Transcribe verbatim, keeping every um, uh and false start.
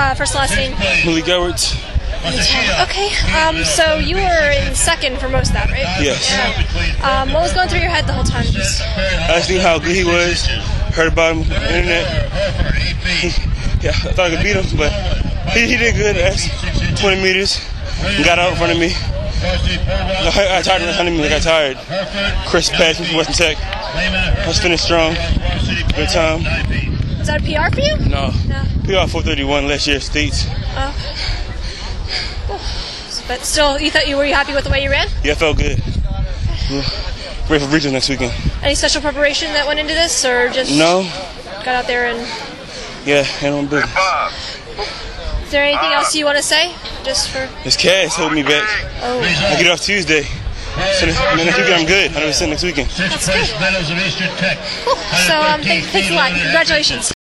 uh, first and last name? Malik Edwards. Okay, um, so you were in second for most of that, right? Yes. Yeah. Um, what was going through your head the whole time? Just I just knew how good he was. Heard about him on the internet. He, yeah, I thought I could beat him, but he, he did good. That's twenty meters. And got out in front of me. I, I tired of hunting me. I got tired. Chris Patton from Western Tech. I was finished strong. Good time. is that a P R for you? No. No. P R four thirty-one last year, States. Oh. But still, you thought you were you happy with the way you ran? Yeah, I felt good. Yeah. Ready for regional next weekend. Any special preparation that went into this, or just No. got out there and? Yeah, and on business. Is there anything else you want to say, just for? This Cass holding me back. Oh. I get off Tuesday. So next weekend I'm good. one hundred percent next weekend. That's good. Cool. So um, thank, thanks a lot. Congratulations.